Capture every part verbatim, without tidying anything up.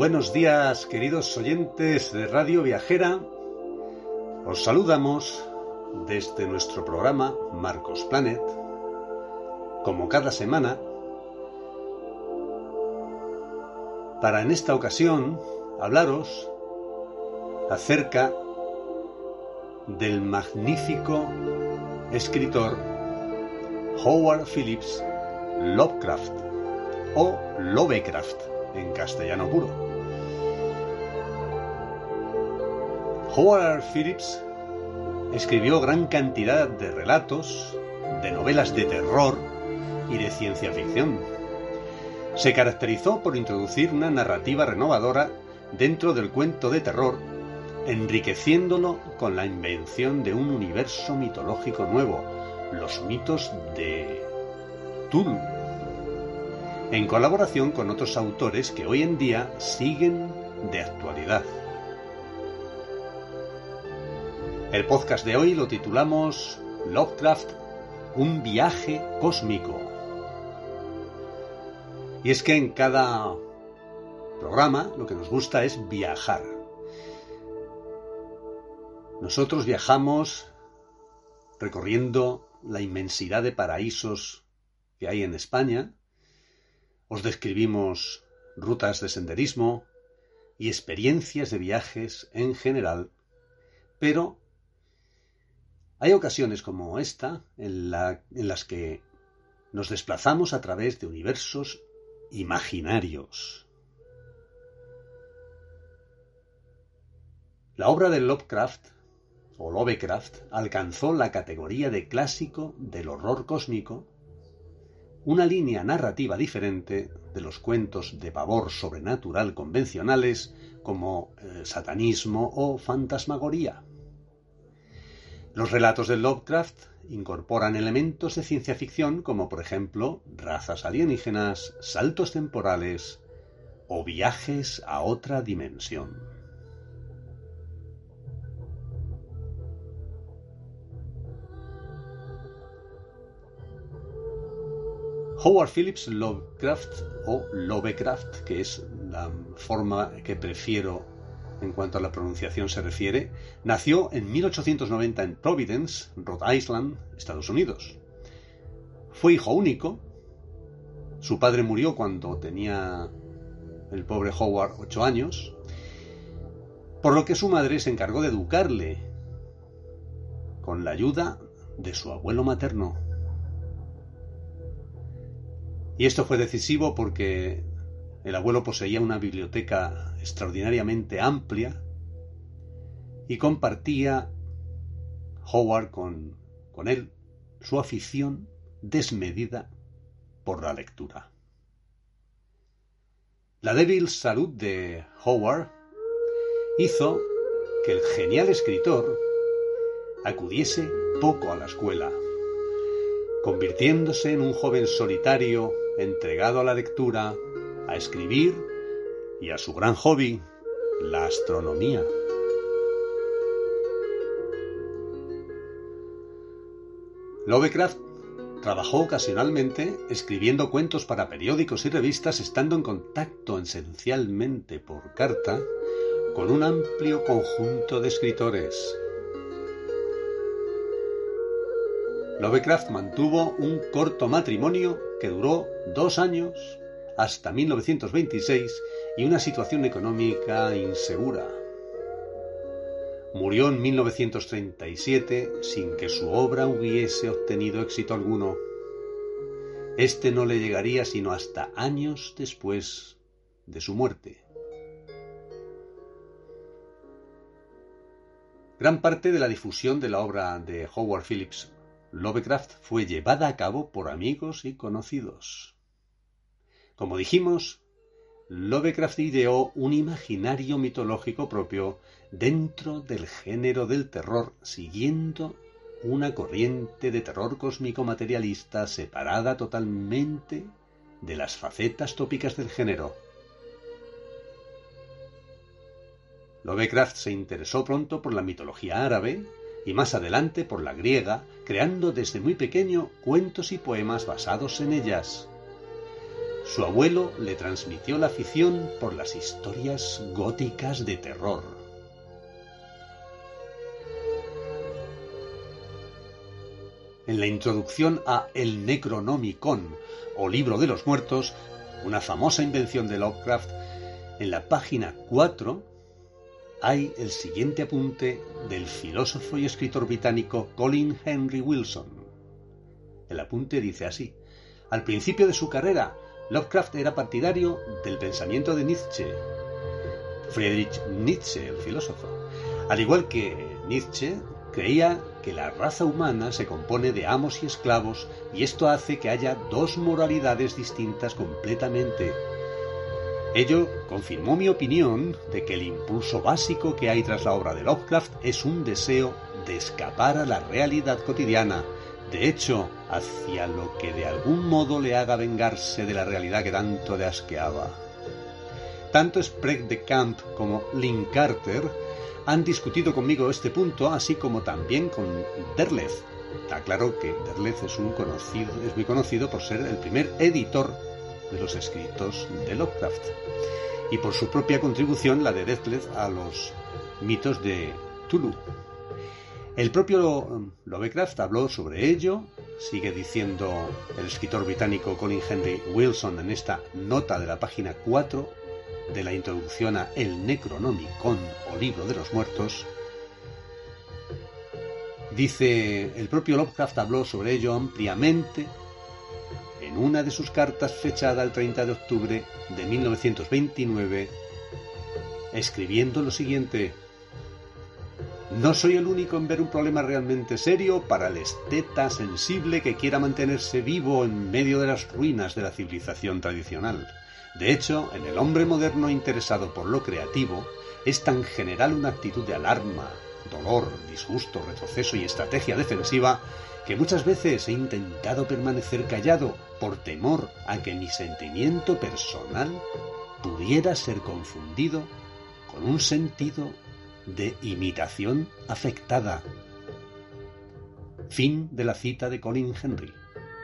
Buenos días, queridos oyentes de Radio Viajera. Os saludamos desde nuestro programa Marcos Planet, como cada semana, para en esta ocasión hablaros acerca del magnífico escritor Howard Phillips Lovecraft, o Lovecraft en castellano puro. Howard Phillips escribió gran cantidad de relatos, de novelas de terror y de ciencia ficción. Se caracterizó por introducir una narrativa renovadora dentro del cuento de terror, enriqueciéndolo con la invención de un universo mitológico nuevo, los mitos de Cthulhu, en colaboración con otros autores que hoy en día siguen de actualidad. El podcast de hoy lo titulamos Lovecraft, un viaje cósmico. Y es que en cada programa lo que nos gusta es viajar. Nosotros viajamos recorriendo la inmensidad de paraísos que hay en España. Os describimos rutas de senderismo y experiencias de viajes en general, pero hay ocasiones como esta en, la, en las que nos desplazamos a través de universos imaginarios. La obra de Lovecraft, o Lovecraft, alcanzó la categoría de clásico del horror cósmico, una línea narrativa diferente de los cuentos de pavor sobrenatural convencionales como eh, satanismo o fantasmagoría. Los relatos de Lovecraft incorporan elementos de ciencia ficción como, por ejemplo, razas alienígenas, saltos temporales o viajes a otra dimensión. Howard Phillips Lovecraft, o Lovecraft, que es la forma que prefiero en cuanto a la pronunciación se refiere, nació en mil ochocientos noventa en Providence, Rhode Island, Estados Unidos. Fue hijo único. Su padre murió cuando tenía el pobre Howard ocho años, por lo que su madre se encargó de educarle con la ayuda de su abuelo materno. Y esto fue decisivo porque el abuelo poseía una biblioteca extraordinariamente amplia y compartía Howard con, con él su afición desmedida por la lectura. La débil salud de Howard hizo que el genial escritor acudiese poco a la escuela, convirtiéndose en un joven solitario entregado a la lectura, a escribir y a su gran hobby, la astronomía. Lovecraft trabajó ocasionalmente escribiendo cuentos para periódicos y revistas, estando en contacto esencialmente por carta con un amplio conjunto de escritores. Lovecraft mantuvo un corto matrimonio que duró dos años, hasta mil novecientos veintiséis, y una situación económica insegura. Murió en mil novecientos treinta y siete sin que su obra hubiese obtenido éxito alguno. Este no le llegaría sino hasta años después de su muerte. Gran parte de la difusión de la obra de Howard Phillips Lovecraft fue llevada a cabo por amigos y conocidos. Como dijimos, Lovecraft ideó un imaginario mitológico propio dentro del género del terror, siguiendo una corriente de terror cósmico materialista separada totalmente de las facetas tópicas del género. Lovecraft se interesó pronto por la mitología árabe y más adelante por la griega, creando desde muy pequeño cuentos y poemas basados en ellas. Su abuelo le transmitió la afición por las historias góticas de terror. En la introducción a El Necronomicon, o Libro de los Muertos, una famosa invención de Lovecraft, en la página cuatro hay el siguiente apunte del filósofo y escritor británico Colin Henry Wilson. El apunte dice así: al principio de su carrera, Lovecraft era partidario del pensamiento de Nietzsche, Friedrich Nietzsche, el filósofo. Al igual que Nietzsche, creía que la raza humana se compone de amos y esclavos, y esto hace que haya dos moralidades distintas completamente. Ello confirmó mi opinión de que el impulso básico que hay tras la obra de Lovecraft es un deseo de escapar a la realidad cotidiana, de hecho, hacia lo que de algún modo le haga vengarse de la realidad que tanto le asqueaba. Tanto Sprague de Camp como Lynn Carter han discutido conmigo este punto, así como también con Derleth. Está claro que Derleth es, un conocido, es muy conocido por ser el primer editor de los escritos de Lovecraft, y por su propia contribución, la de Derleth, a los mitos de Cthulhu. El propio Lovecraft habló sobre ello, sigue diciendo el escritor británico Colin Henry Wilson en esta nota de la página cuatro de la introducción a El Necronomicon, o Libro de los Muertos. Dice, el propio Lovecraft habló sobre ello ampliamente en una de sus cartas fechada el treinta de octubre de mil novecientos veintinueve, escribiendo lo siguiente: no soy el único en ver un problema realmente serio para el esteta sensible que quiera mantenerse vivo en medio de las ruinas de la civilización tradicional. De hecho, en el hombre moderno interesado por lo creativo, es tan general una actitud de alarma, dolor, disgusto, retroceso y estrategia defensiva que muchas veces he intentado permanecer callado por temor a que mi sentimiento personal pudiera ser confundido con un sentido de imitación afectada. Fin de la cita de Colin Henry.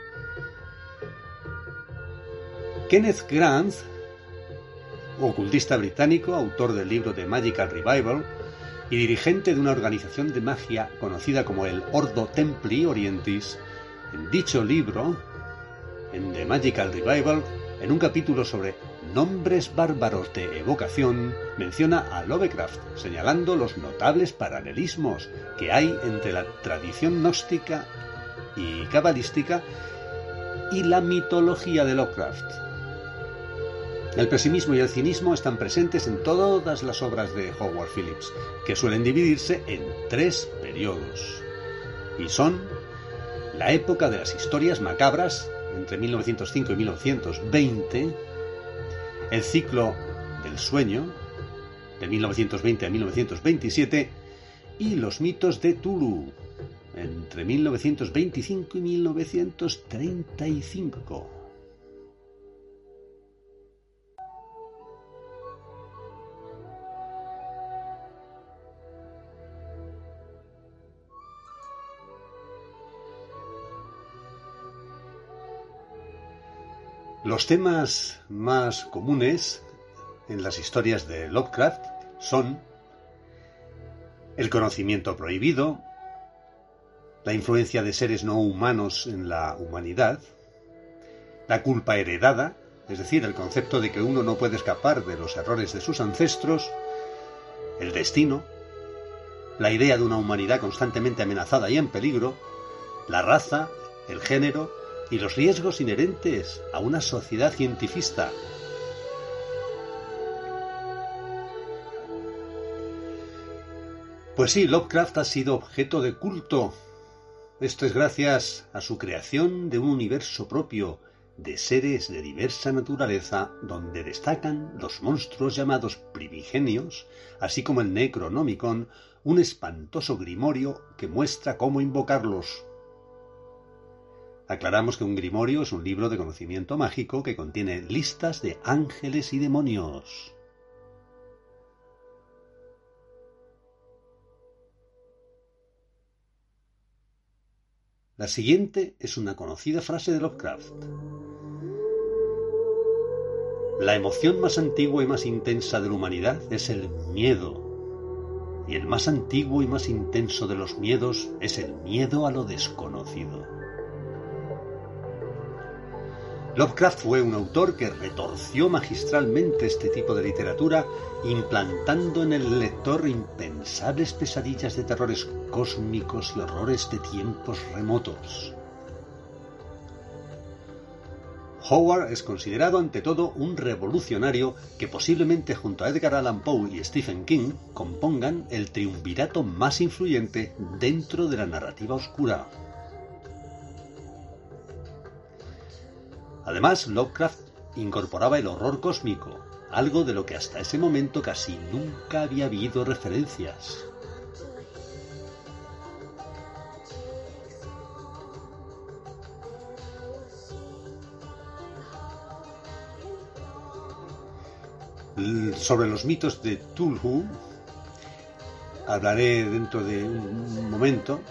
Kenneth Grant, ocultista británico, autor del libro The Magical Revival y dirigente de una organización de magia conocida como el Ordo Templi Orientis, en dicho libro, en The Magical Revival, en un capítulo sobre nombres bárbaros de evocación, menciona a Lovecraft, señalando los notables paralelismos que hay entre la tradición gnóstica y cabalística y la mitología de Lovecraft. El pesimismo y el cinismo están presentes en todas las obras de Howard Phillips, que suelen dividirse en tres periodos, y son la época de las historias macabras, entre mil novecientos cinco y mil novecientos veinte, el ciclo del sueño, de mil novecientos veinte a mil novecientos veintisiete, y los mitos de Cthulhu, entre mil novecientos veinticinco y mil novecientos treinta y cinco. Los temas más comunes en las historias de Lovecraft son el conocimiento prohibido, la influencia de seres no humanos en la humanidad, la culpa heredada, es decir, el concepto de que uno no puede escapar de los errores de sus ancestros, el destino, la idea de una humanidad constantemente amenazada y en peligro, la raza, el género y los riesgos inherentes a una sociedad cientifista. Pues sí, Lovecraft ha sido objeto de culto. Esto es gracias a su creación de un universo propio, de seres de diversa naturaleza, donde destacan los monstruos llamados primigenios, así como el Necronomicon, un espantoso grimorio que muestra cómo invocarlos. Aclaramos que un grimorio es un libro de conocimiento mágico que contiene listas de ángeles y demonios. La siguiente es una conocida frase de Lovecraft. La emoción más antigua y más intensa de la humanidad es el miedo. Y el más antiguo y más intenso de los miedos es el miedo a lo desconocido. Lovecraft fue un autor que retorció magistralmente este tipo de literatura, implantando en el lector impensables pesadillas de terrores cósmicos y horrores de tiempos remotos. Howard es considerado ante todo un revolucionario que posiblemente junto a Edgar Allan Poe y Stephen King compongan el triunvirato más influyente dentro de la narrativa oscura. Además, Lovecraft incorporaba el horror cósmico, algo de lo que hasta ese momento casi nunca había habido referencias. Sobre los mitos de Cthulhu hablaré dentro de un momento.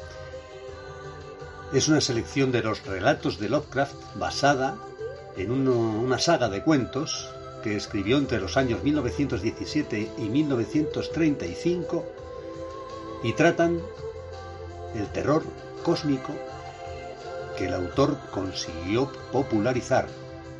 Es una selección de los relatos de Lovecraft basada en uno, una saga de cuentos que escribió entre los años mil novecientos diecisiete y mil novecientos treinta y cinco y tratan el terror cósmico que el autor consiguió popularizar.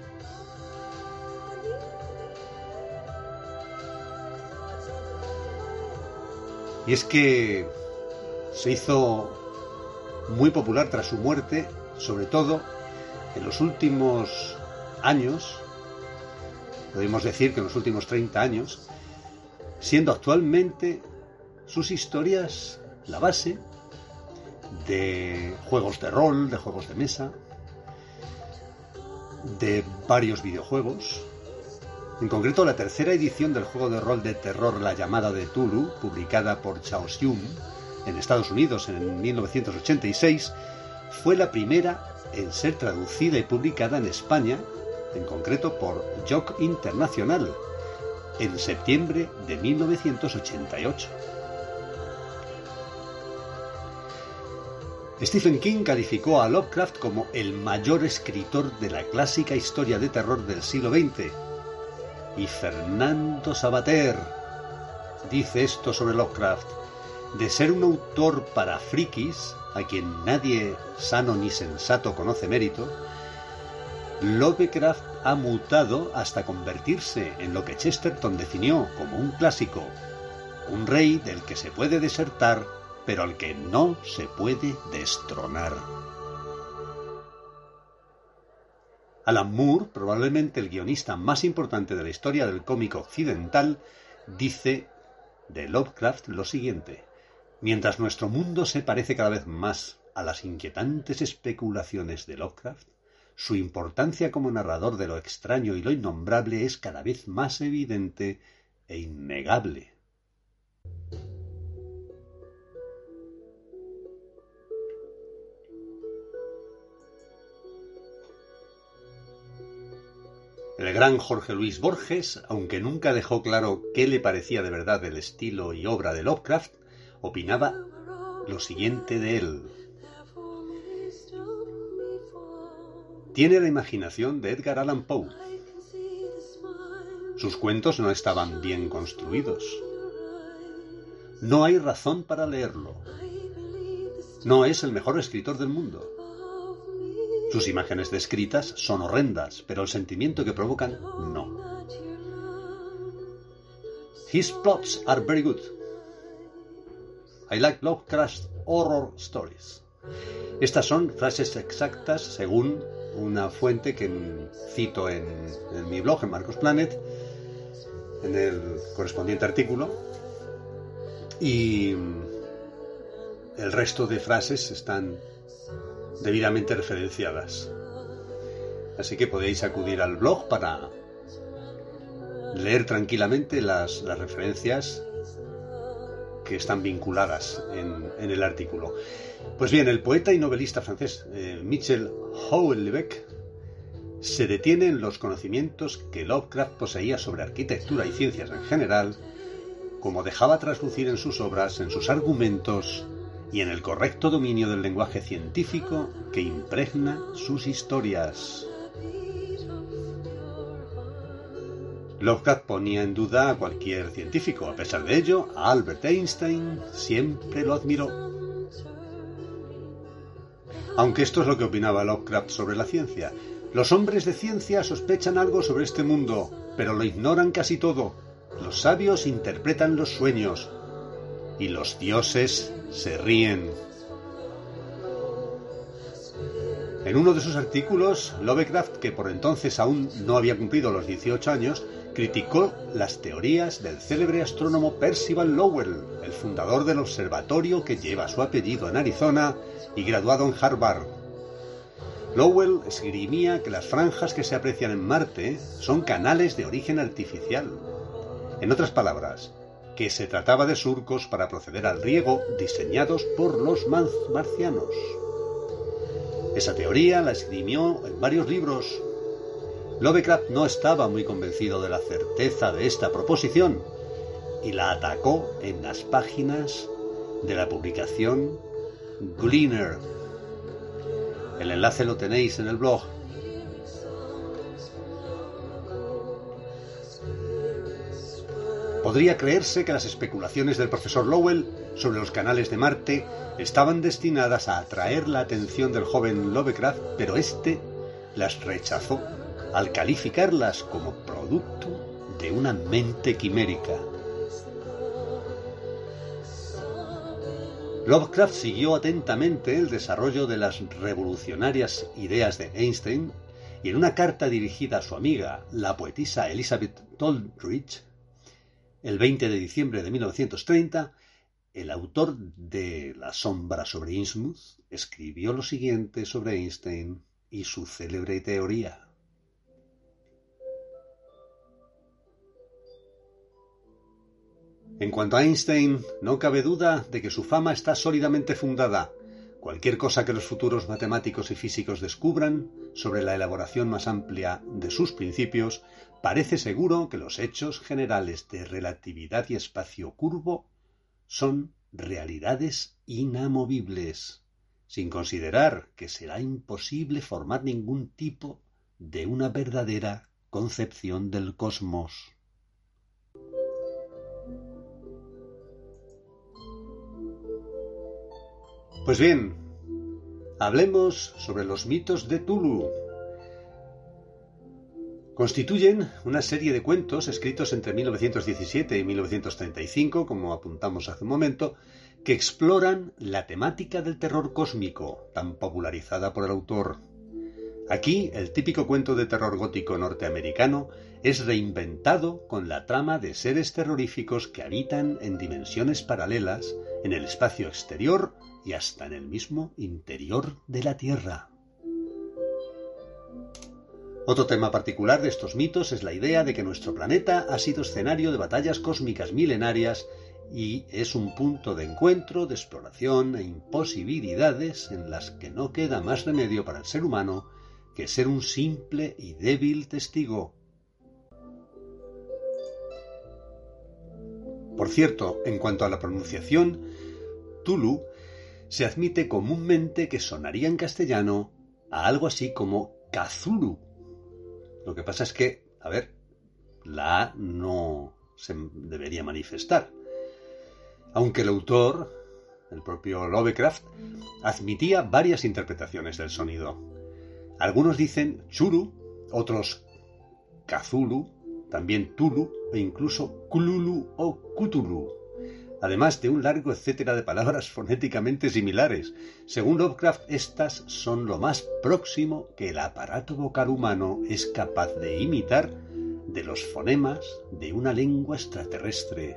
Y es que se hizo muy popular tras su muerte, sobre todo en los últimos años, podemos decir que en los últimos treinta años, siendo actualmente sus historias la base de juegos de rol, de juegos de mesa, de varios videojuegos. En concreto, la tercera edición del juego de rol de terror La llamada de Cthulhu, publicada por Chaos Yum en Estados Unidos en mil novecientos ochenta y seis, fue la primera en ser traducida y publicada en España, en concreto por Joc Internacional, en septiembre de mil novecientos ochenta y ocho. Stephen King calificó a Lovecraft como el mayor escritor de la clásica historia de terror del siglo veinte. Y Fernando Sabater dice esto sobre Lovecraft: de ser un autor para frikis, a quien nadie sano ni sensato conoce mérito, Lovecraft ha mutado hasta convertirse en lo que Chesterton definió como un clásico, un rey del que se puede desertar, pero al que no se puede destronar. Alan Moore, probablemente el guionista más importante de la historia del cómic occidental, dice de Lovecraft lo siguiente: mientras nuestro mundo se parece cada vez más a las inquietantes especulaciones de Lovecraft, su importancia como narrador de lo extraño y lo innombrable es cada vez más evidente e innegable. El gran Jorge Luis Borges, aunque nunca dejó claro qué le parecía de verdad el estilo y obra de Lovecraft, opinaba lo siguiente de él: tiene la imaginación de Edgar Allan Poe. Sus cuentos no estaban bien construidos. No hay razón para leerlo. No es el mejor escritor del mundo. Sus imágenes descritas son horrendas, pero el sentimiento que provocan, no. His plots are very good. I like Lovecraft's horror stories. Estas son frases exactas según una fuente que cito en, en mi blog, en Marcos Planet, en el correspondiente artículo, y el resto de frases están debidamente referenciadas. Así que podéis acudir al blog para leer tranquilamente las, las referencias que están vinculadas en, en el artículo. Pues bien, el poeta y novelista francés eh, Michel Houellebecq se detiene en los conocimientos que Lovecraft poseía sobre arquitectura y ciencias en general, como dejaba traslucir en sus obras, en sus argumentos y en el correcto dominio del lenguaje científico que impregna sus historias. Lovecraft ponía en duda a cualquier científico. A pesar de ello, a Albert Einstein siempre lo admiró. Aunque esto es lo que opinaba Lovecraft sobre la ciencia. Los hombres de ciencia sospechan algo sobre este mundo, pero lo ignoran casi todo. Los sabios interpretan los sueños y los dioses se ríen. En uno de sus artículos, Lovecraft, que por entonces aún no había cumplido los dieciocho años, criticó las teorías del célebre astrónomo Percival Lowell, el fundador del observatorio que lleva su apellido en Arizona y graduado en Harvard. Lowell esgrimía que las franjas que se aprecian en Marte son canales de origen artificial. En otras palabras, que se trataba de surcos para proceder al riego diseñados por los marcianos. Esa teoría la esgrimió en varios libros. Lovecraft no estaba muy convencido de la certeza de esta proposición y la atacó en las páginas de la publicación Gleaner. El enlace lo tenéis en el blog. Podría creerse que las especulaciones del profesor Lowell sobre los canales de Marte estaban destinadas a atraer la atención del joven Lovecraft, pero éste las rechazó al calificarlas como producto de una mente quimérica. Lovecraft siguió atentamente el desarrollo de las revolucionarias ideas de Einstein y en una carta dirigida a su amiga, la poetisa Elizabeth Doldrich, el veinte de diciembre de mil novecientos treinta, el autor de La sombra sobre Innsmouth escribió lo siguiente sobre Einstein y su célebre teoría. En cuanto a Einstein, no cabe duda de que su fama está sólidamente fundada. Cualquier cosa que los futuros matemáticos y físicos descubran sobre la elaboración más amplia de sus principios, parece seguro que los hechos generales de relatividad y espacio curvo son realidades inamovibles, sin considerar que será imposible formar ningún tipo de una verdadera concepción del cosmos. Pues bien, hablemos sobre los mitos de Tulu. Constituyen una serie de cuentos escritos entre mil novecientos diecisiete y mil novecientos treinta y cinco, como apuntamos hace un momento, que exploran la temática del terror cósmico, tan popularizada por el autor. Aquí, el típico cuento de terror gótico norteamericano es reinventado con la trama de seres terroríficos que habitan en dimensiones paralelas, en el espacio exterior y hasta en el mismo interior de la Tierra. Otro tema particular de estos mitos es la idea de que nuestro planeta ha sido escenario de batallas cósmicas milenarias y es un punto de encuentro, de exploración e imposibilidades en las que no queda más remedio para el ser humano que ser un simple y débil testigo. Por cierto, en cuanto a la pronunciación, Tulu se admite comúnmente que sonaría en castellano a algo así como Cthulhu. Lo que pasa es que, a ver, la A no se debería manifestar. Aunque el autor, el propio Lovecraft, admitía varias interpretaciones del sonido. Algunos dicen Churu, otros Cthulhu, también Tulu e incluso Kululu o Cthulhu, además de un largo etcétera de palabras fonéticamente similares. Según Lovecraft, estas son lo más próximo que el aparato vocal humano es capaz de imitar de los fonemas de una lengua extraterrestre.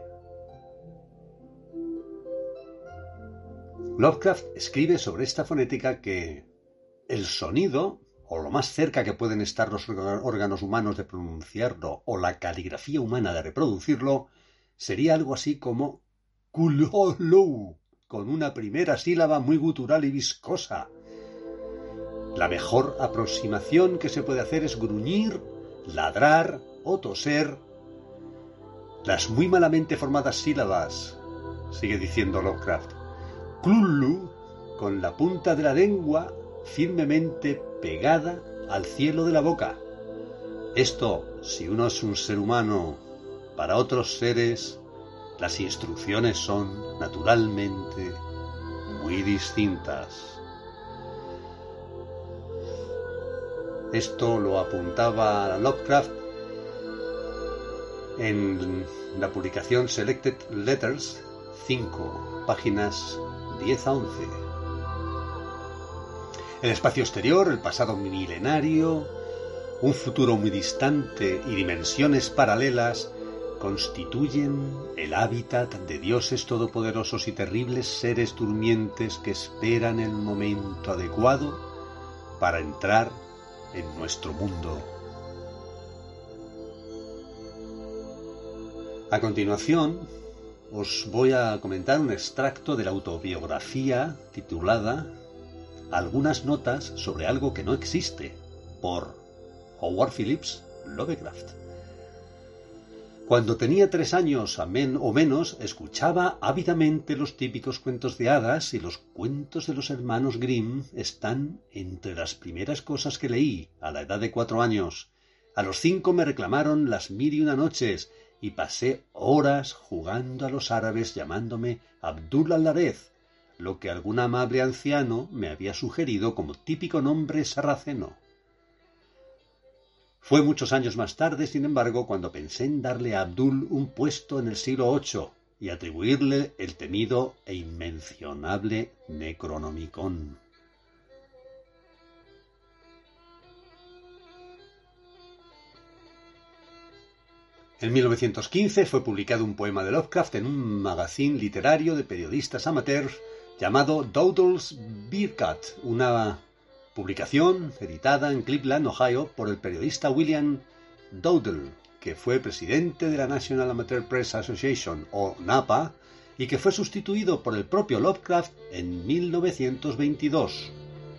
Lovecraft escribe sobre esta fonética que el sonido, o lo más cerca que pueden estar los órganos humanos de pronunciarlo, o la caligrafía humana de reproducirlo, sería algo así como Kulolu, con una primera sílaba muy gutural y viscosa. La mejor aproximación que se puede hacer es gruñir, ladrar o toser. Las muy malamente formadas sílabas, sigue diciendo Lovecraft, Kullu, con la punta de la lengua firmemente pegada al cielo de la boca. Esto, si uno es un ser humano, para otros seres, las instrucciones son, naturalmente, muy distintas. Esto lo apuntaba Lovecraft en la publicación Selected Letters, cinco, páginas diez a once. El espacio exterior, el pasado milenario, un futuro muy distante y dimensiones paralelas constituyen el hábitat de dioses todopoderosos y terribles seres durmientes que esperan el momento adecuado para entrar en nuestro mundo. A continuación, os voy a comentar un extracto de la autobiografía titulada Algunas notas sobre algo que no existe, por Howard Phillips Lovecraft. Cuando tenía tres años o menos, escuchaba ávidamente los típicos cuentos de hadas, y los cuentos de los hermanos Grimm están entre las primeras cosas que leí a la edad de cuatro años. A los cinco me reclamaron las mil y una noches, y pasé horas jugando a los árabes llamándome Abdul al-Larez, lo que algún amable anciano me había sugerido como típico nombre sarraceno. Fue muchos años más tarde, sin embargo, cuando pensé en darle a Abdul un puesto en el siglo ocho y atribuirle el temido e inmencionable Necronomicon. En mil novecientos quince fue publicado un poema de Lovecraft en un magazine literario de periodistas amateurs llamado Dowdall's Bearcat, una publicación editada en Cleveland, Ohio, por el periodista William Dowdall, que fue presidente de la National Amateur Press Association, o NAPA, y que fue sustituido por el propio Lovecraft en mil novecientos veintidós.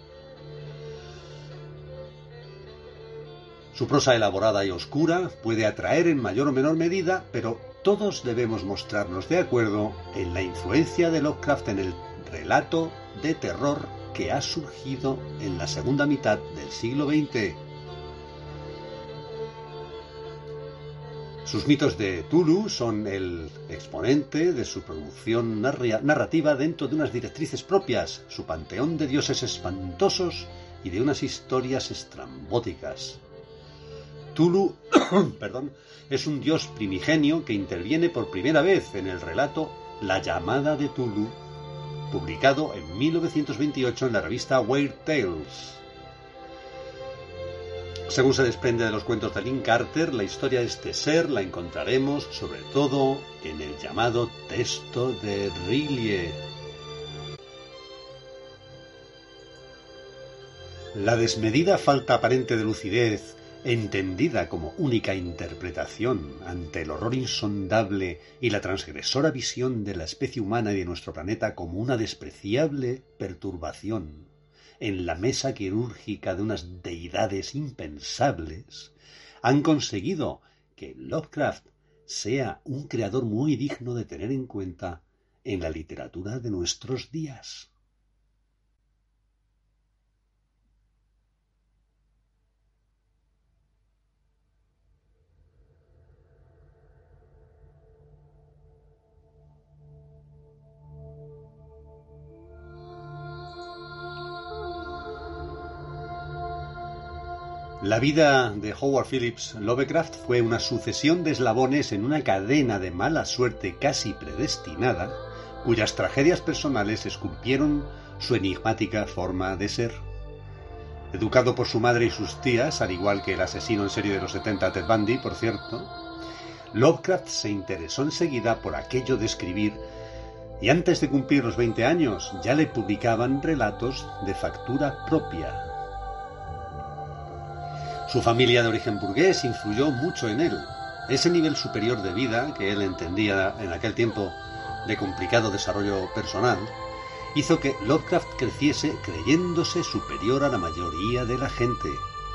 Su prosa elaborada y oscura puede atraer en mayor o menor medida, pero todos debemos mostrarnos de acuerdo en la influencia de Lovecraft en el relato de terror que ha surgido en la segunda mitad del siglo veinte. Sus mitos de Cthulhu son el exponente de su producción narrativa dentro de unas directrices propias, su panteón de dioses espantosos y de unas historias estrambóticas. Cthulhu perdón, es un dios primigenio que interviene por primera vez en el relato La llamada de Cthulhu, publicado en mil novecientos veintiocho en la revista Weird Tales. Según se desprende de los cuentos de Lynn Carter, la historia de este ser la encontraremos sobre todo en el llamado texto de Rillier. La desmedida falta aparente de lucidez, entendida como única interpretación ante el horror insondable y la transgresora visión de la especie humana y de nuestro planeta como una despreciable perturbación en la mesa quirúrgica de unas deidades impensables, han conseguido que Lovecraft sea un creador muy digno de tener en cuenta en la literatura de nuestros días. La vida de Howard Phillips Lovecraft fue una sucesión de eslabones en una cadena de mala suerte casi predestinada, cuyas tragedias personales esculpieron su enigmática forma de ser. Educado por su madre y sus tías, al igual que el asesino en serie de los setenta Ted Bundy, por cierto, Lovecraft se interesó enseguida por aquello de escribir, y antes de cumplir los veinte años ya le publicaban relatos de factura propia. Su familia de origen burgués influyó mucho en él. Ese nivel superior de vida, que él entendía en aquel tiempo de complicado desarrollo personal, hizo que Lovecraft creciese creyéndose superior a la mayoría de la gente.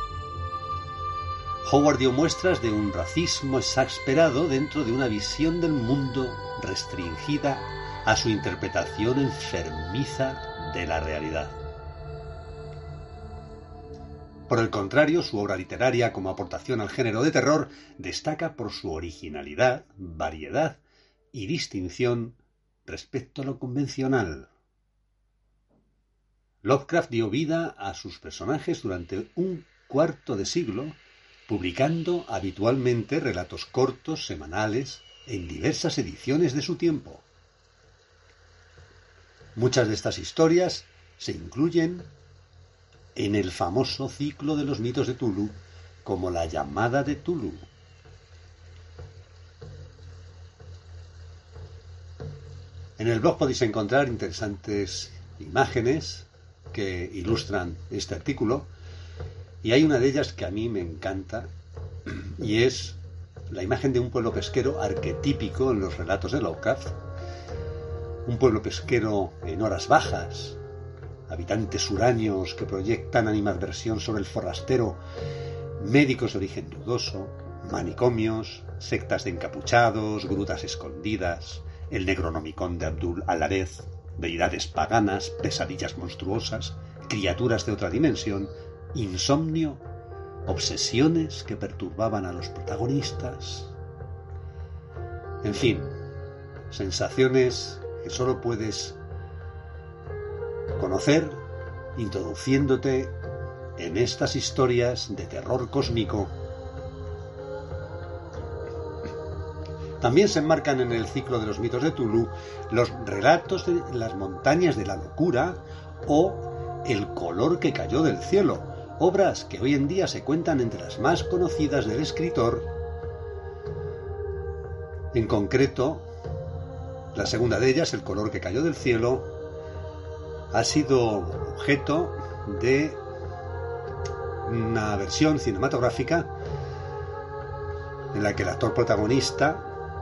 Howard dio muestras de un racismo exasperado dentro de una visión del mundo restringida a su interpretación enfermiza de la realidad. Por el contrario, su obra literaria como aportación al género de terror destaca por su originalidad, variedad y distinción respecto a lo convencional. Lovecraft dio vida a sus personajes durante un cuarto de siglo, publicando habitualmente relatos cortos, semanales, en diversas ediciones de su tiempo. Muchas de estas historias se incluyen en el famoso ciclo de los mitos de Tulu, como La llamada de Tulu. En el blog podéis encontrar interesantes imágenes que ilustran este artículo, y hay una de ellas que a mí me encanta, y es la imagen de un pueblo pesquero arquetípico en los relatos de Lovecraft. Un pueblo pesquero en horas bajas, habitantes huraños que proyectan animadversión sobre el forastero, médicos de origen dudoso, manicomios, sectas de encapuchados, grutas escondidas, el Necronomicon de Abdul Alarez, deidades paganas, pesadillas monstruosas, criaturas de otra dimensión, insomnio, obsesiones que perturbaban a los protagonistas. En fin, sensaciones que solo puedes conocer introduciéndote en estas historias de terror cósmico. También se enmarcan en el ciclo de los mitos de Tulu los relatos de las montañas de la locura o El color que cayó del cielo, obras que hoy en día se cuentan entre las más conocidas del escritor. En concreto, la segunda de ellas, El color que cayó del cielo, ha sido objeto de una versión cinematográfica en la que el actor protagonista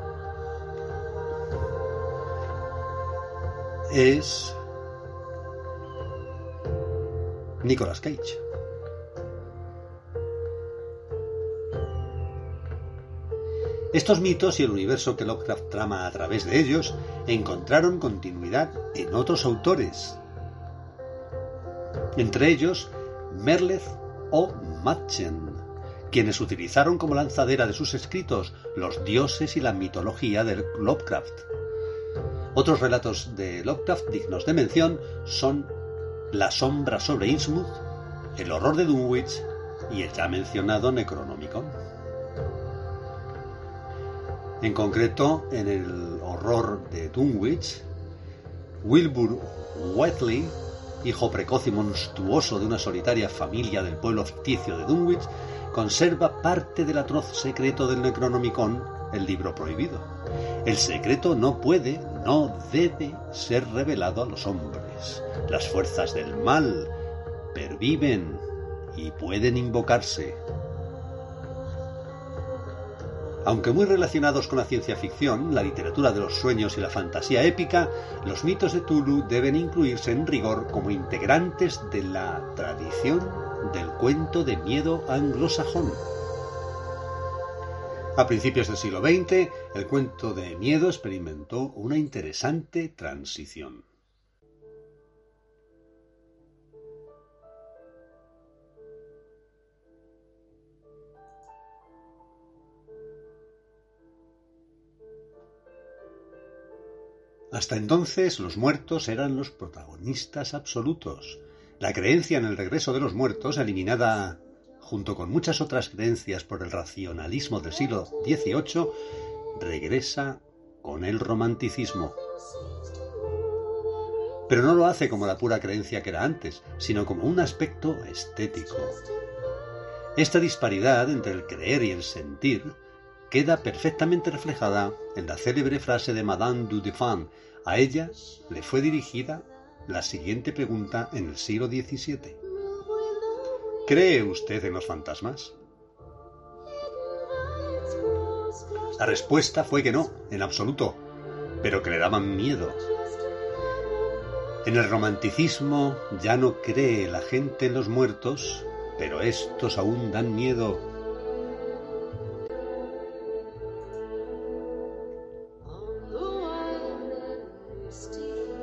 es Nicolas Cage. Estos mitos y el universo que Lovecraft trama a través de ellos encontraron continuidad en otros autores, entre ellos Merleth o Machen, quienes utilizaron como lanzadera de sus escritos los dioses y la mitología de Lovecraft. Otros relatos de Lovecraft dignos de mención son La sombra sobre Innsmouth, El horror de Dunwich y el ya mencionado Necronomicon. En concreto, en el horror de Dunwich, Wilbur Whateley, hijo precoz y monstruoso de una solitaria familia del pueblo ficticio de Dunwich, conserva parte del atroz secreto del Necronomicon, el libro prohibido. El secreto no puede, no debe ser revelado a los hombres. Las fuerzas del mal perviven y pueden invocarse. Aunque muy relacionados con la ciencia ficción, la literatura de los sueños y la fantasía épica, los mitos de Tulu deben incluirse en rigor como integrantes de la tradición del cuento de miedo anglosajón. A principios del siglo veinte, el cuento de miedo experimentó una interesante transición. Hasta entonces, los muertos eran los protagonistas absolutos. La creencia en el regreso de los muertos, eliminada junto con muchas otras creencias por el racionalismo del siglo dieciocho, regresa con el romanticismo. Pero no lo hace como la pura creencia que era antes, sino como un aspecto estético. Esta disparidad entre el creer y el sentir queda perfectamente reflejada en la célebre frase de Madame du Deffand. A ella le fue dirigida la siguiente pregunta en el siglo diecisiete. ¿Cree usted en los fantasmas? La respuesta fue que no, en absoluto, pero que le daban miedo. En el romanticismo ya no cree la gente en los muertos, pero estos aún dan miedo.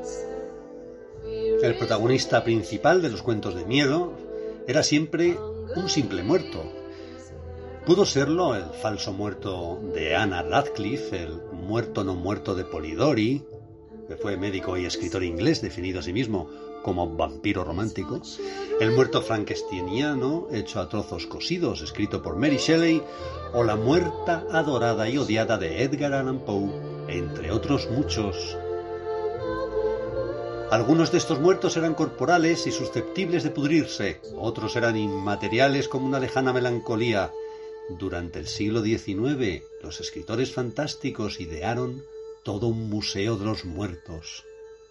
El protagonista principal de los cuentos de miedo era siempre un simple muerto. Pudo serlo el falso muerto de Anna Radcliffe, el muerto no muerto de Polidori, que fue médico y escritor inglés definido a sí mismo como vampiro romántico, el muerto frankensteiniano hecho a trozos cosidos, escrito por Mary Shelley, o la muerta adorada y odiada de Edgar Allan Poe, entre otros muchos. Algunos de estos muertos eran corporales y susceptibles de pudrirse, otros eran inmateriales como una lejana melancolía. Durante el siglo diecinueve, los escritores fantásticos idearon todo un museo de los muertos.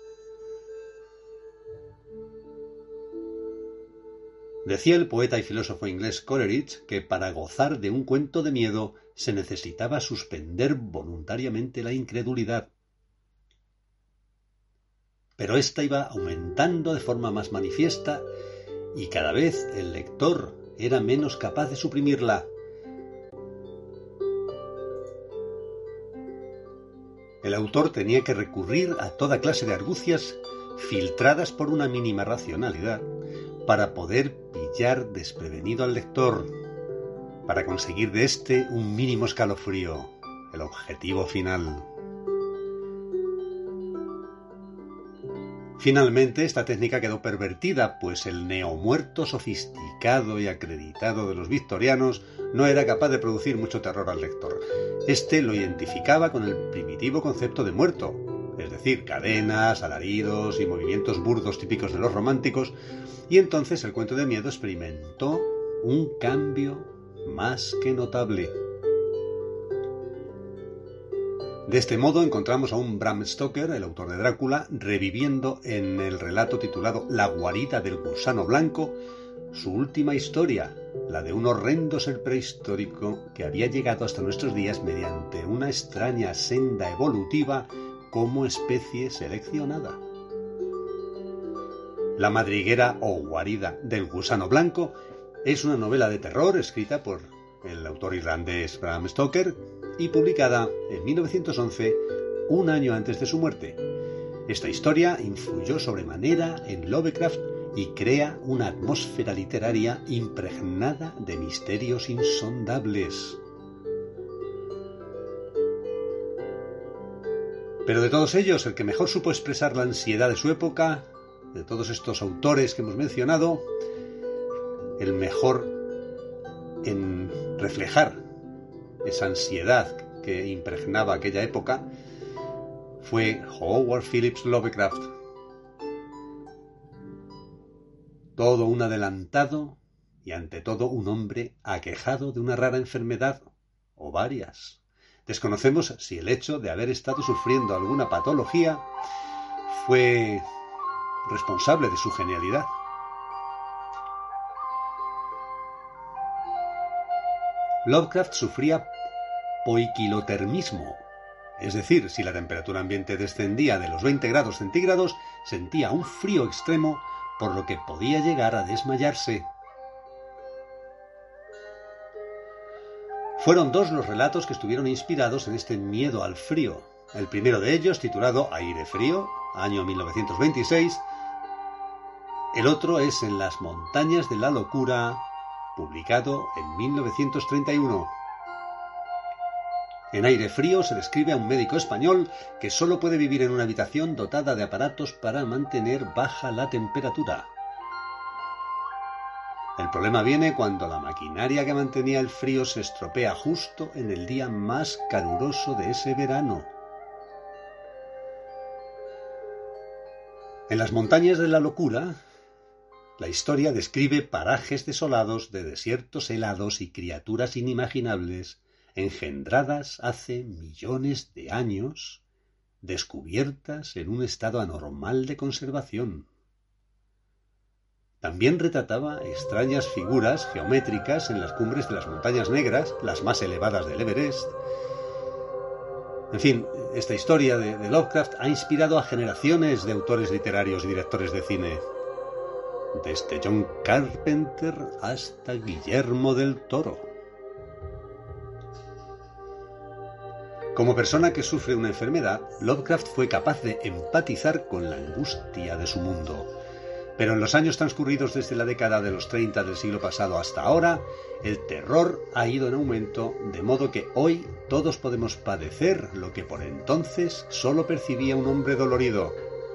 Decía el poeta y filósofo inglés Coleridge que para gozar de un cuento de miedo se necesitaba suspender voluntariamente la incredulidad. Pero ésta iba aumentando de forma más manifiesta y cada vez el lector era menos capaz de suprimirla. El autor tenía que recurrir a toda clase de argucias filtradas por una mínima racionalidad para poder pillar desprevenido al lector, para conseguir de éste un mínimo escalofrío, el objetivo final. Finalmente, esta técnica quedó pervertida, pues el neomuerto sofisticado y acreditado de los victorianos no era capaz de producir mucho terror al lector. Este lo identificaba con el primitivo concepto de muerto, es decir, cadenas, alaridos y movimientos burdos típicos de los románticos, y entonces el cuento de miedo experimentó un cambio más que notable. De este modo encontramos a un Bram Stoker, el autor de Drácula, reviviendo en el relato titulado La guarida del gusano blanco su última historia, la de un horrendo ser prehistórico que había llegado hasta nuestros días mediante una extraña senda evolutiva como especie seleccionada. La madriguera o guarida del gusano blanco es una novela de terror escrita por el autor irlandés Bram Stoker y publicada en mil novecientos once, un año antes de su muerte. Esta historia influyó sobremanera en Lovecraft y crea una atmósfera literaria impregnada de misterios insondables. Pero de todos ellos, el que mejor supo expresar la ansiedad de su época, de todos estos autores que hemos mencionado, el mejor en reflejar esa ansiedad que impregnaba aquella época, fue Howard Phillips Lovecraft. Todo un adelantado y ante todo un hombre aquejado de una rara enfermedad, o varias. Desconocemos si el hecho de haber estado sufriendo alguna patología fue responsable de su genialidad. Lovecraft sufría poiquilotermismo, es decir, si la temperatura ambiente descendía de los veinte grados centígrados, sentía un frío extremo, por lo que podía llegar a desmayarse. Fueron dos los relatos que estuvieron inspirados en este miedo al frío. El primero de ellos, titulado Aire frío, año mil novecientos veintiséis. El otro es En las montañas de la locura, publicado en mil novecientos treinta y uno. En Aire frío se describe a un médico español que solo puede vivir en una habitación dotada de aparatos para mantener baja la temperatura. El problema viene cuando la maquinaria que mantenía el frío se estropea justo en el día más caluroso de ese verano. En las montañas de la locura, la historia describe parajes desolados de desiertos helados y criaturas inimaginables engendradas hace millones de años, descubiertas en un estado anormal de conservación. También retrataba extrañas figuras geométricas en las cumbres de las montañas negras, las más elevadas del Everest. En fin, esta historia de, de Lovecraft ha inspirado a generaciones de autores literarios y directores de cine, desde John Carpenter hasta Guillermo del Toro. Como persona que sufre una enfermedad, Lovecraft fue capaz de empatizar con la angustia de su mundo. Pero en los años transcurridos desde la década de los treinta del siglo pasado hasta ahora, el terror ha ido en aumento, de modo que hoy todos podemos padecer lo que por entonces solo percibía un hombre dolorido.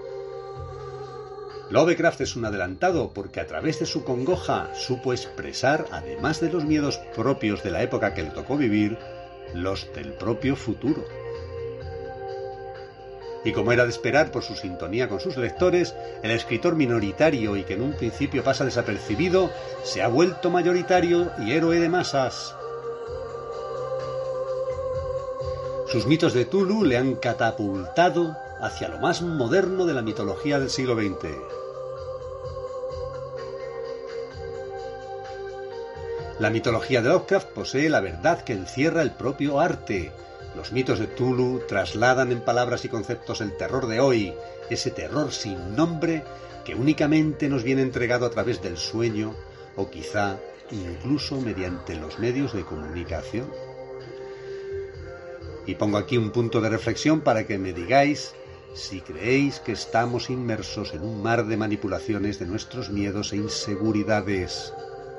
Lovecraft es un adelantado porque a través de su congoja supo expresar, además de los miedos propios de la época que le tocó vivir, los del propio futuro. Y como era de esperar por su sintonía con sus lectores, el escritor minoritario y que en un principio pasa desapercibido, se ha vuelto mayoritario y héroe de masas. Sus mitos de Cthulhu le han catapultado hacia lo más moderno de la mitología del siglo veinte. La mitología de Lovecraft posee la verdad que encierra el propio arte. Los mitos de Cthulhu trasladan en palabras y conceptos el terror de hoy, ese terror sin nombre que únicamente nos viene entregado a través del sueño o quizá incluso mediante los medios de comunicación. Y pongo aquí un punto de reflexión para que me digáis si creéis que estamos inmersos en un mar de manipulaciones de nuestros miedos e inseguridades.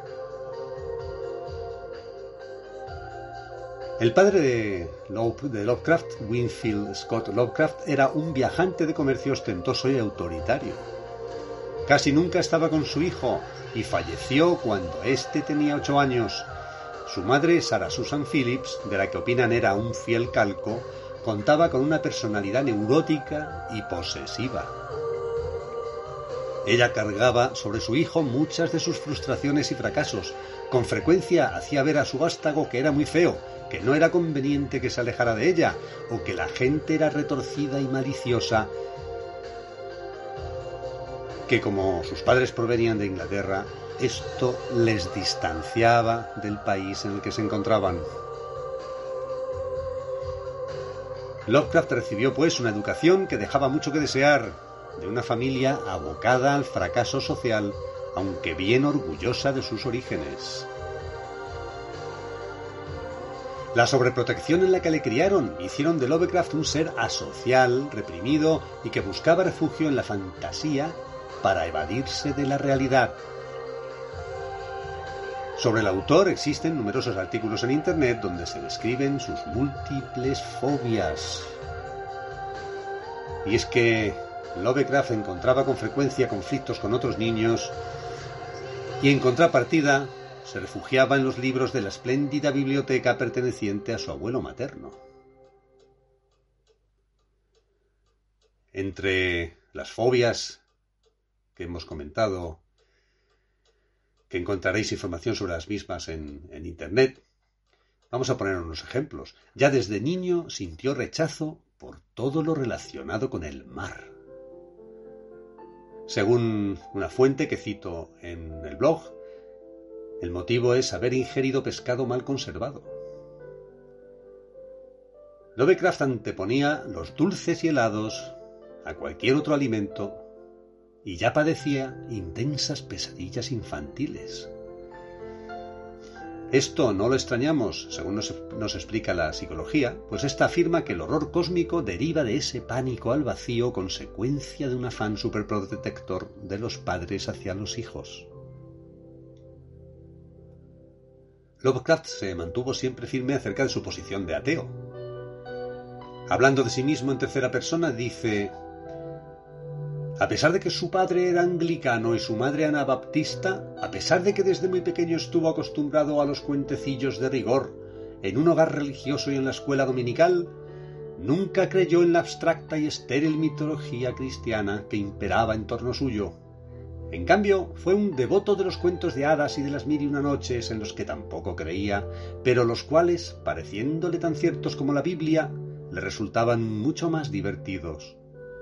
El padre de, Love, de Lovecraft, Winfield Scott Lovecraft, era un viajante de comercio ostentoso y autoritario. Casi nunca estaba con su hijo y falleció cuando éste tenía ocho años. Su madre, Sarah Susan Phillips, de la que opinan era un fiel calco, contaba con una personalidad neurótica y posesiva. Ella cargaba sobre su hijo muchas de sus frustraciones y fracasos. Con frecuencia hacía ver a su vástago que era muy feo, que no era conveniente que se alejara de ella, o que la gente era retorcida y maliciosa, que como sus padres provenían de Inglaterra, esto les distanciaba del país en el que se encontraban. Lovecraft recibió pues una educación que dejaba mucho que desear, de una familia abocada al fracaso social, aunque bien orgullosa de sus orígenes. La sobreprotección en la que le criaron hicieron de Lovecraft un ser asocial, reprimido y que buscaba refugio en la fantasía para evadirse de la realidad. Sobre el autor existen numerosos artículos en internet donde se describen sus múltiples fobias. Y es que Lovecraft encontraba con frecuencia conflictos con otros niños y en contrapartida se refugiaba en los libros de la espléndida biblioteca perteneciente a su abuelo materno. Entre las fobias que hemos comentado, que encontraréis información sobre las mismas en, en internet, vamos a poner unos ejemplos. Ya desde niño sintió rechazo por todo lo relacionado con el mar. Según una fuente que cito en el blog, el motivo es haber ingerido pescado mal conservado. Lovecraft anteponía los dulces y helados a cualquier otro alimento y ya padecía intensas pesadillas infantiles. Esto no lo extrañamos, según nos, nos explica la psicología, pues ésta afirma que el horror cósmico deriva de ese pánico al vacío, consecuencia de un afán superprotector de los padres hacia los hijos. Lovecraft se mantuvo siempre firme acerca de su posición de ateo. Hablando de sí mismo en tercera persona, dice: a pesar de que su padre era anglicano y su madre anabaptista, a pesar de que desde muy pequeño estuvo acostumbrado a los cuentecillos de rigor en un hogar religioso y en la escuela dominical, nunca creyó en la abstracta y estéril mitología cristiana que imperaba en torno suyo. En cambio, fue un devoto de los cuentos de hadas y de las mil y una noches, en los que tampoco creía, pero los cuales, pareciéndole tan ciertos como la Biblia, le resultaban mucho más divertidos.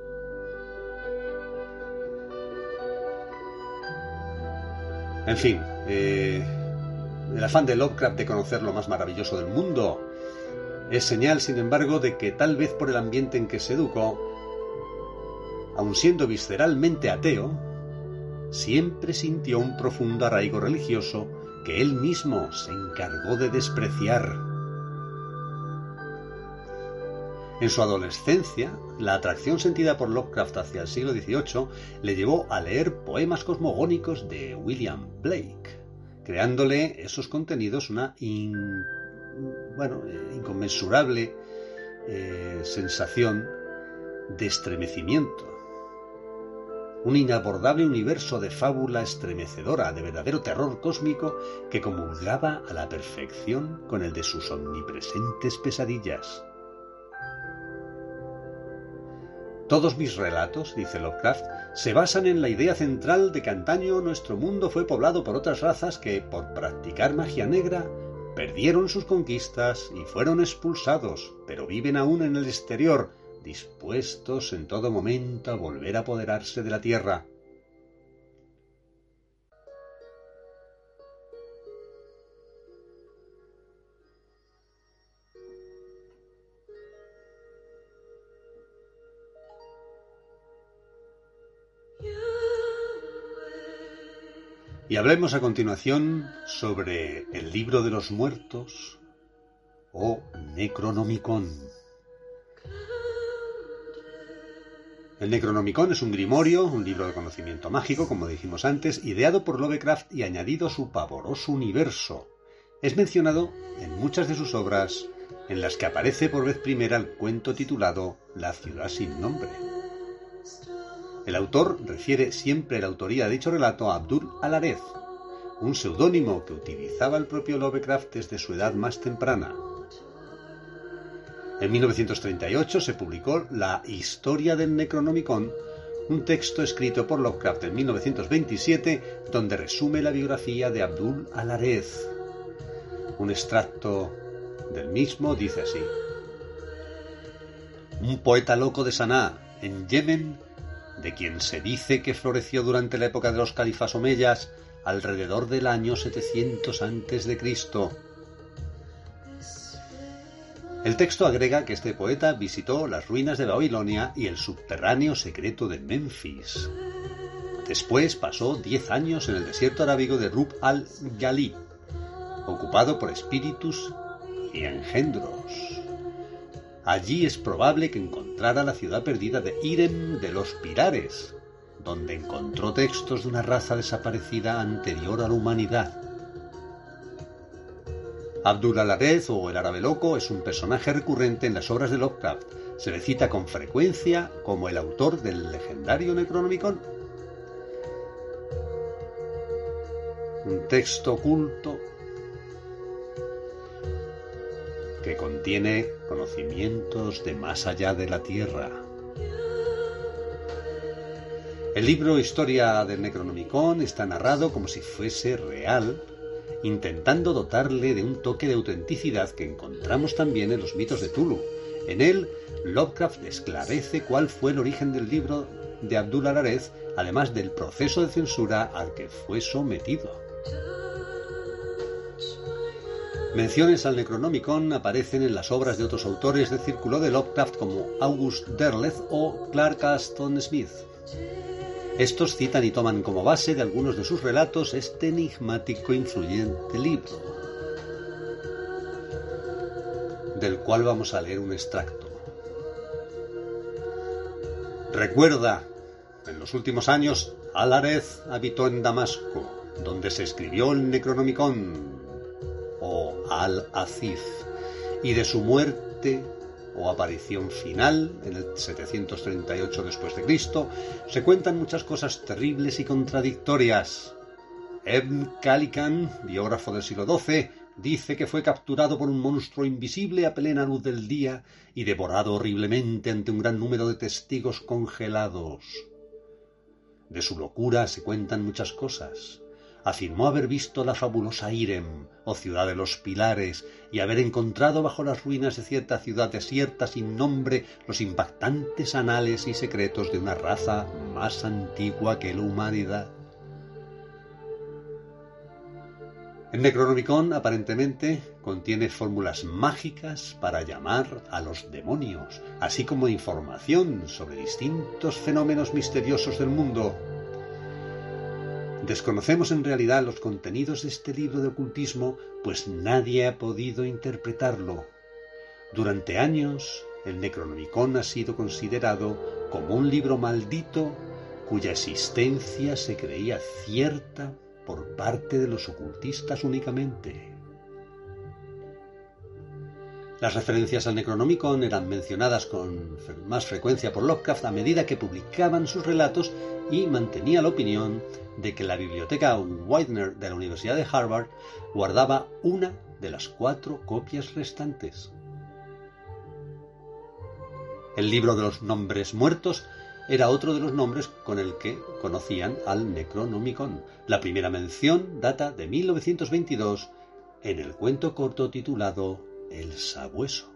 En fin, eh, el afán de Lovecraft de conocer lo más maravilloso del mundo es señal, sin embargo, de que tal vez por el ambiente en que se educó, aun siendo visceralmente ateo, siempre sintió un profundo arraigo religioso que él mismo se encargó de despreciar. En su adolescencia, la atracción sentida por Lovecraft hacia el siglo dieciocho le llevó a leer poemas cosmogónicos de William Blake, creándole esos contenidos una in, bueno, inconmensurable eh, sensación de estremecimiento. Un inabordable universo de fábula estremecedora, de verdadero terror cósmico que comulgaba a la perfección con el de sus omnipresentes pesadillas. Todos mis relatos, dice Lovecraft, se basan en la idea central de que antaño nuestro mundo fue poblado por otras razas que, por practicar magia negra, perdieron sus conquistas y fueron expulsados, pero viven aún en el exterior, dispuestos en todo momento a volver a apoderarse de la tierra. Y hablemos a continuación sobre el libro de los muertos o Necronomicon. El Necronomicon es un grimorio, un libro de conocimiento mágico, como dijimos antes, ideado por Lovecraft y añadido a su pavoroso universo. Es mencionado en muchas de sus obras, en las que aparece por vez primera el cuento titulado La ciudad sin nombre. El autor refiere siempre la autoría de dicho relato a Abdul al-Hareth, un seudónimo que utilizaba el propio Lovecraft desde su edad más temprana. En mil novecientos treinta y ocho se publicó La Historia del Necronomicon, un texto escrito por Lovecraft en mil novecientos veintisiete, donde resume la biografía de Abdul al-Hareth. Un extracto del mismo dice así: un poeta loco de Saná, en Yemen, de quien se dice que floreció durante la época de los califas omeyas, alrededor del año setecientos antes de Cristo. El texto agrega que este poeta visitó las ruinas de Babilonia y el subterráneo secreto de Memphis. Después pasó diez años en el desierto arábigo de Rub al-Gali, ocupado por espíritus y engendros. Allí es probable que encontrara la ciudad perdida de Irem de los Pilares, donde encontró textos de una raza desaparecida anterior a la humanidad. Abdul al-Hareth, o el árabe loco, es un personaje recurrente en las obras de Lovecraft. Se le cita con frecuencia como el autor del legendario Necronomicon. Un texto oculto que contiene conocimientos de más allá de la Tierra. El libro Historia del Necronomicon está narrado como si fuese real, intentando dotarle de un toque de autenticidad que encontramos también en los mitos de Tulu. En él, Lovecraft esclarece cuál fue el origen del libro de Abdul al-Hareth, además del proceso de censura al que fue sometido. Menciones al Necronomicon aparecen en las obras de otros autores del círculo de Lovecraft como August Derleth o Clark Aston Smith. Estos citan y toman como base de algunos de sus relatos este enigmático e influyente libro, del cual vamos a leer un extracto. Recuerda, en los últimos años, al-Hareth habitó en Damasco, donde se escribió el Necronomicon, o Al-Azif, y de su muerte o aparición final en el setecientos treinta y ocho después de Cristo se cuentan muchas cosas terribles y contradictorias. Ibn Khalikan, biógrafo del siglo doce, dice que fue capturado por un monstruo invisible a plena luz del día y devorado horriblemente ante un gran número de testigos congelados. De su locura se cuentan muchas cosas. Afirmó haber visto la fabulosa Irem, o ciudad de los pilares, y haber encontrado bajo las ruinas de cierta ciudad desierta sin nombre los impactantes anales y secretos de una raza más antigua que la humanidad. El Necronomicon, aparentemente, contiene fórmulas mágicas para llamar a los demonios, así como información sobre distintos fenómenos misteriosos del mundo. Desconocemos en realidad los contenidos de este libro de ocultismo, pues nadie ha podido interpretarlo. Durante años, el Necronomicon ha sido considerado como un libro maldito cuya existencia se creía cierta por parte de los ocultistas únicamente. Las referencias al Necronomicon eran mencionadas con más frecuencia por Lovecraft a medida que publicaban sus relatos y mantenía la opinión de que la biblioteca Widener de la Universidad de Harvard guardaba una de las cuatro copias restantes. El libro de los nombres muertos era otro de los nombres con el que conocían al Necronomicon. La primera mención data de mil novecientos veintidós en el cuento corto titulado El Sabueso.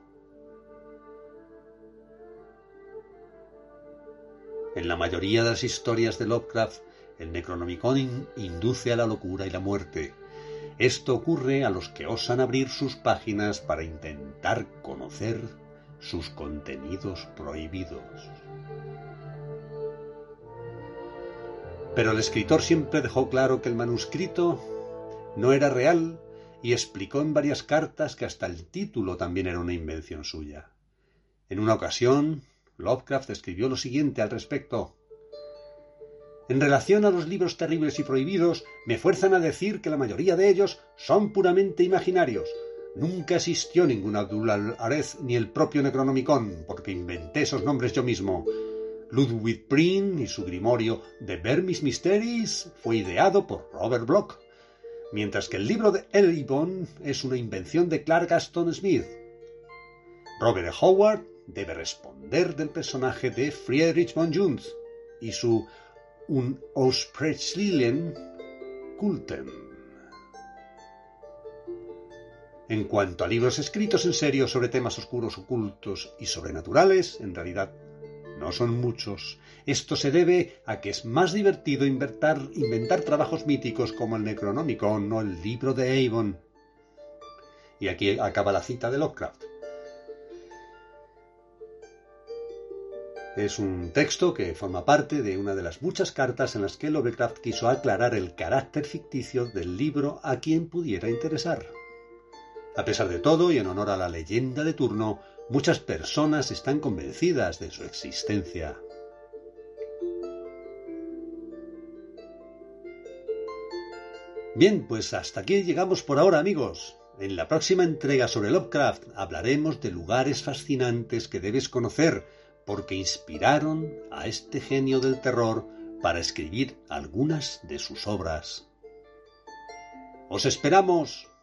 En la mayoría de las historias de Lovecraft, el Necronomicon induce a la locura y la muerte. Esto ocurre a los que osan abrir sus páginas para intentar conocer sus contenidos prohibidos. Pero el escritor siempre dejó claro que el manuscrito no era real y explicó en varias cartas que hasta el título también era una invención suya. En una ocasión, Lovecraft escribió lo siguiente al respecto: en relación a los libros terribles y prohibidos, me fuerzan a decir que la mayoría de ellos son puramente imaginarios. Nunca existió ningún Abdul al-Arez ni el propio Necronomicon, porque inventé esos nombres yo mismo. Ludwig Prien y su grimorio The Vermis Mysteries fue ideado por Robert Bloch, mientras que el libro de Erebon es una invención de Clark Aston Smith. Robert Howard debe responder del personaje de Friedrich von Junz y su Unausprechlichen Kulten. En cuanto a libros escritos en serio sobre temas oscuros, ocultos y sobrenaturales, en realidad no son muchos. Esto se debe a que es más divertido inventar, inventar trabajos míticos como el Necronomicon o el libro de Avon. Y aquí acaba la cita de Lovecraft. Es un texto que forma parte de una de las muchas cartas en las que Lovecraft quiso aclarar el carácter ficticio del libro a quien pudiera interesar. A pesar de todo, y en honor a la leyenda de turno, muchas personas están convencidas de su existencia. Bien, pues hasta aquí llegamos por ahora, amigos. En la próxima entrega sobre Lovecraft hablaremos de lugares fascinantes que debes conocer, porque inspiraron a este genio del terror para escribir algunas de sus obras. ¡Os esperamos!